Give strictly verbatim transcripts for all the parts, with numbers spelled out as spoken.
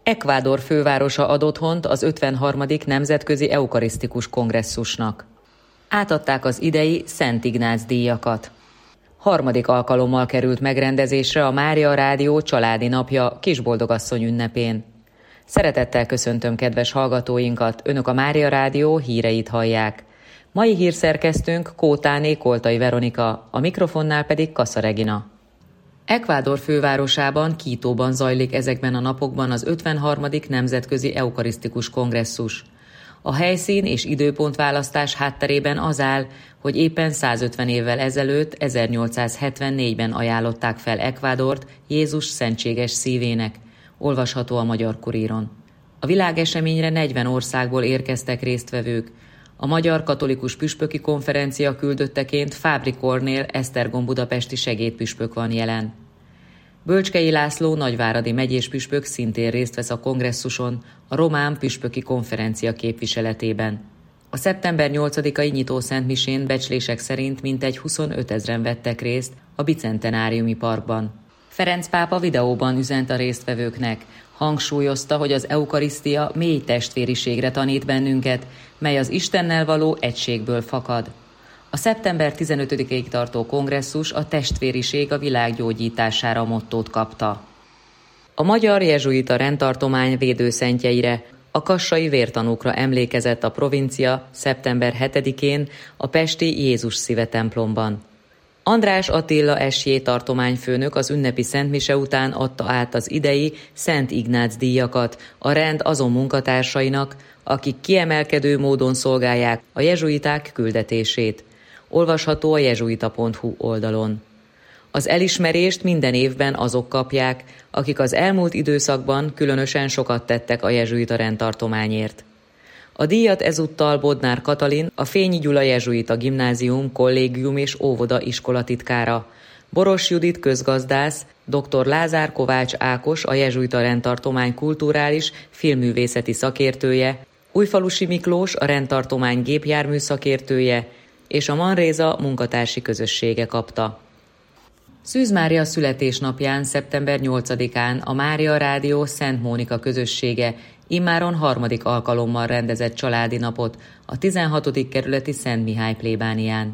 Ecuador fővárosa ad otthont az ötvenharmadik Nemzetközi Eukarisztikus Kongresszusnak. Átadták az idei Szent Ignác díjakat. Harmadik alkalommal került megrendezésre a Mária Rádió családi napja Kisboldogasszony ünnepén. Szeretettel köszöntöm kedves hallgatóinkat, Önök a Mária Rádió híreit hallják. Mai hírszerkesztőnk Kótáné Koltai Veronika, a mikrofonnál pedig Kassa Regina. Ecuador fővárosában, Quítóban zajlik ezekben a napokban az ötvenharmadik Nemzetközi Eukarisztikus Kongresszus. A helyszín és időpontválasztás hátterében az áll, hogy éppen százötven évvel ezelőtt, ezernyolcszázhetvennégyben ajánlották fel Ecuadort Jézus szentséges szívének, olvasható a Magyar Kuríron. A világeseményre negyven országból érkeztek résztvevők. A Magyar Katolikus Püspöki Konferencia küldötteként Fábri Kornél Esztergom budapesti segédpüspök van jelen. Bölcskei László nagyváradi megyés püspök szintén részt vesz a kongresszuson a Román Püspöki Konferencia képviseletében. A szeptember nyolcadikai nyitószentmisén becslések szerint mintegy huszonötezren vettek részt a Bicentenáriumi Parkban. Ferenc pápa videóban üzent a résztvevőknek, hangsúlyozta, hogy az eukarisztia mély testvériségre tanít bennünket, mely az Istennel való egységből fakad. A szeptember tizenötödikéig tartó kongresszus a testvériség a világ gyógyítására mottót kapta. A magyar jezsuita rendtartomány védőszentjeire, a kassai vértanúkra emlékezett a provincia szeptember hetedikén a pesti Jézus Szíve templomban. András Attila es jé tartományfőnök az ünnepi szentmise után adta át az idei Szent Ignác díjakat a rend azon munkatársainak, akik kiemelkedő módon szolgálják a jezsuiták küldetését. Olvasható a jezsuita pont hu oldalon. Az elismerést minden évben azok kapják, akik az elmúlt időszakban különösen sokat tettek a jezsuita rendtartományért. A díjat ezúttal Bodnár Katalin, a Fényi Gyula Jezsuita Gimnázium, Kollégium és Óvoda iskolatitkára, Boros Judit közgazdász, dr. Lázár Kovács Ákos, a jezsuita rendtartomány kulturális, filmművészeti szakértője, Újfalusi Miklós, a rendtartomány gépjármű szakértője, és a Manréza munkatársi közössége kapta. Szűz Mária születésnapján, szeptember nyolcadikán a Mária Rádió Szent Mónika közössége immáron harmadik alkalommal rendezett családi napot a tizenhatodik kerületi Szent Mihály plébánián.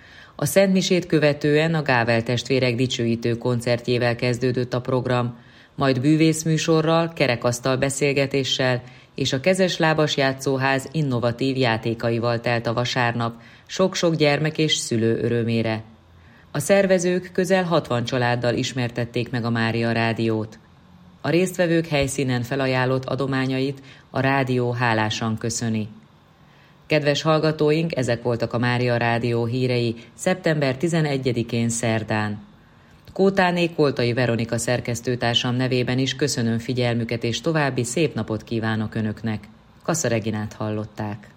A szentmisét követően a Gável testvérek dicsőítő koncertjével kezdődött a program, majd bűvészműsorral, kerekasztal beszélgetéssel és a kezeslábas játszóház innovatív játékaival telt a vasárnap, sok-sok gyermek és szülő örömére. A szervezők közel hatvan családdal ismertették meg a Mária Rádiót. A résztvevők helyszínen felajánlott adományait a rádió hálásan köszöni. Kedves hallgatóink, ezek voltak a Mária Rádió hírei szeptember tizenegyedikén szerdán. Kótáné Koltai Veronika szerkesztőtársam nevében is köszönöm figyelmüket és további szép napot kívánok Önöknek. Kassa Reginát hallották.